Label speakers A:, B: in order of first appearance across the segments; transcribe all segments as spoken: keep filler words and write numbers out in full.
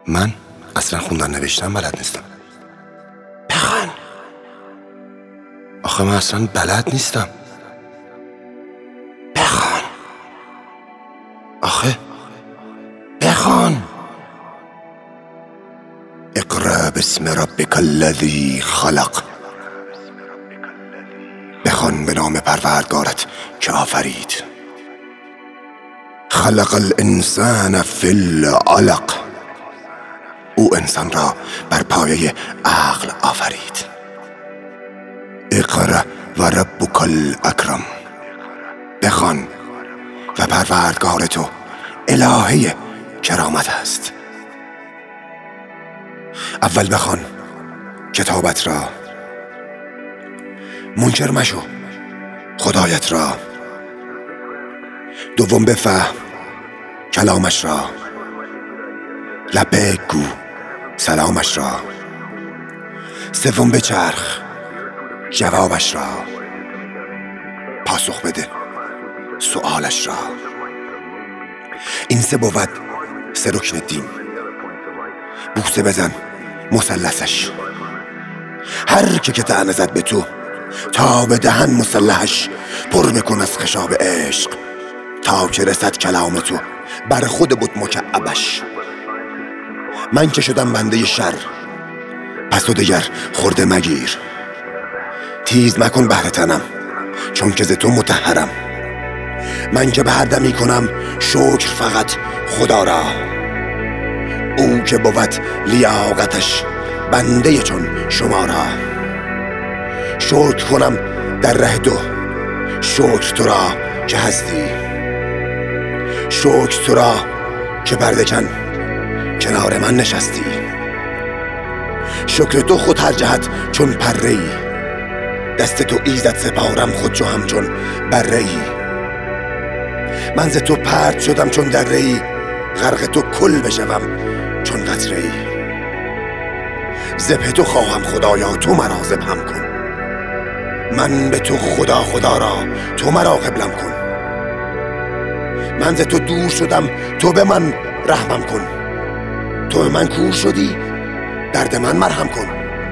A: من اصلا خوندن نوشتن بلد نیستم. بخوان. آخه من اصلا بلد نیستم. بخوان. آخه بخوان. اقرأ باسم ربک الذی خلق. بخوان به نام پروردگارت که آفرید. خلق الانسان فی العلق. او انسان را بر پایه عقل آفرید. اقرأ و ربک الاکرم. بخوان و پروردگار تو الهه کرامت است. اول بخوان کتابت را، منکر مشو خدایت را. دوم بفهم کلامش را، لبیک گو سلامش را. سوم بچرخ جوابش را، پاسخ بده سؤالش را. این سه بود سه رکن دین. بوسه بزن مثلثش. هر که که طعنه زد به تو، تا به دهن مسلحش پر بکن از خشاب عشق، تا که رسد کلام تو بر خود بود مکعبش. من که شدم بنده شر، پس تو دگر خورده مگیر. تیز مکن بهر تنم، چون که ز تو مطهرم. من که به هر دمی کنم شکر فقط خدا را. او که بود لیاقتش بنده چون شما را. شکر کنم در ره دو، شکر تو را که هستی. شکر تو را که پرده کن کنار من نشستی. شکر تو خود هر جهت چون پره ای. دست تو ایزد سپارم خود چو همچون بره ای. من ز تو پرت شدم چون دره ای، غرق تو کل بشوم چون قطره ای. ذبح تو خواهم خدایا تو مرا ذبحم کن. من به تو خدا خدا را تو مرا قبلم کن. من ز تو دور شدم تو به من رحمم کن. تو به من کور شدی درد من مرهم کن.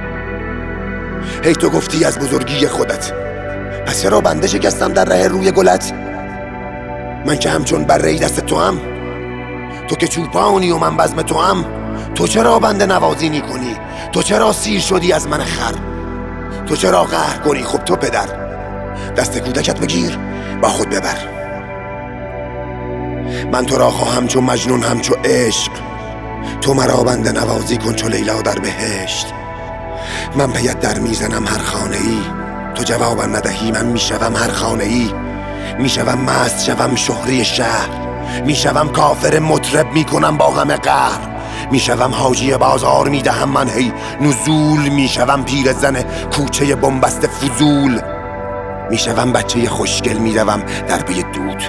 A: هی تو گفتی از بزرگی خودت، پس چرا بنده شکستم در ره روی گلت؟ من که همچون بره دست تو هم، تو که چوپانی و من بزم تو هم. تو چرا بنده نوازی کنی؟ تو چرا سیر شدی از من خر؟ تو چرا قهر کنی؟ خب تو پدر، دست کودکت بگیر با خود ببر. من تو را خواهم چو مجنون همچو عشق. تو مرا بنده نوازی کن چو لیلا در بهشت. من پیت در میزنم هر خانه ای، تو جوابم ندهی من میشوم هر خانه ای. میشوم مست شوم شهره شهر، میشوم کافر مطرب میکنم با همه قهر. میشوم حاجی بازار میدهم من هی نزول. میشوم پیر زن کوچه بنبست فضول. میشوم بچه خوشگل میروم در پی دود.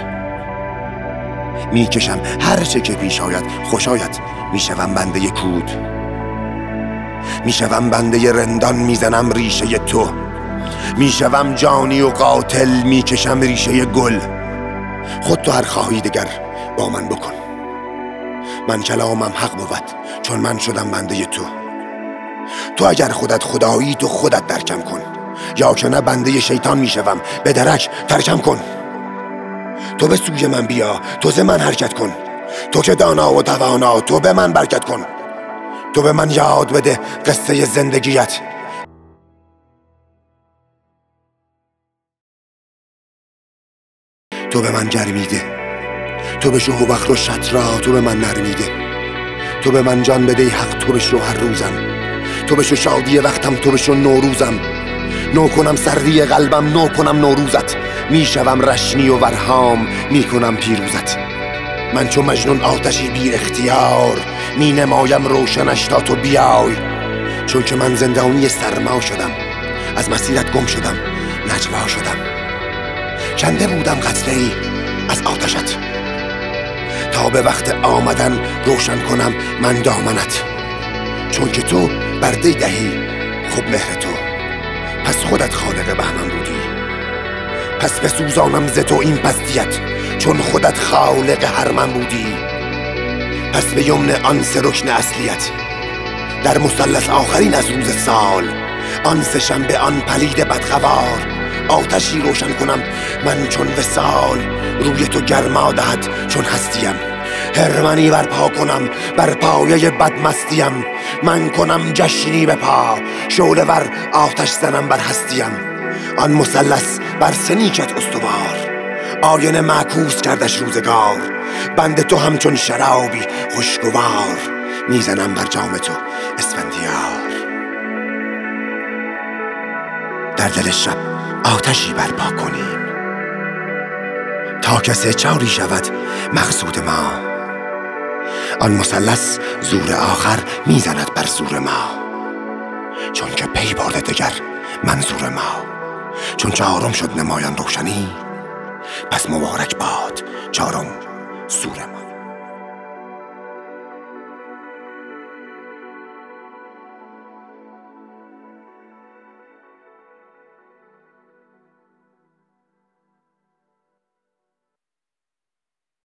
A: میکشم هر چه که پیش آید خوش آید. میشوم بنده کود. میشوم بنده رندان میزنم ریشه تو. میشوم جانی و قاتل میکشم ریشه گل. خود تو هر خواهی دگر با من بکن. من کلامم حق بود چون من شدم بنده تو. تو اگر خودت خدایی تو خودت درکم کن، یا که نه بنده شیطان میشوم به درک ترکم کن. تو به سوی من بیا تو ز من حرکت کن. تو که دانا و توانا تو به من برکت کن. تو به من یاد بده قصه زندگیت. تو به من گرمیده، تو به شو و بخر و شطرا تو به من نرمیده. تو به من جان بده حق تو به شو هر روزم. تو به شو شادی وقتم تو به شو نوروزم. نو کنم سردی قلبم نو کنم نوروزت. میشوم رشنی و ورهام میکنم پیروزت. من چو مجنون آتشی بی اختیار می نمایم روشنش تا تو بیای. چون که من زندانی سرما شدم، از مسیرت گم شدم نجوا شدم. کنده بودم قطره ای از آتشت، تا به وقت آمدن روشن کنم من دامنت. چون که تو برده دهی خب مهر تو، پس خودت خالق بهمن بودی. پس بسوزانم ز تو این پستیت، چون خودت خالق هر من بودی. پس به یمن آن سه رکن اصلیت در مثلث آخرین از روز سال، آن سه شنبه آن پلید بدخوار، آتشی روشن کنم من چون وصال، روی تو گرما دهد چون هستیم، هرمنی برپا کنم بر پایه بدمستیم، من کنم جشنی به پا شعله ور آتش زنم بر هستیم، آن مثلث بر سنیکت استوار، آینه معکوس کردش روزگار، بند تو همچون شرابی خوشگوار، میزنم بر جام تو اسفندیار. در دل شب آتشی برپا کنیم تا که سه چاری شود مقصود ما، آن مثلث زور آخر میزند بر زور ما، چون که پی برده دگر منظور ما، چون چهارم شد نمایان روشنی، پس مبارک باد چهارم سور ما.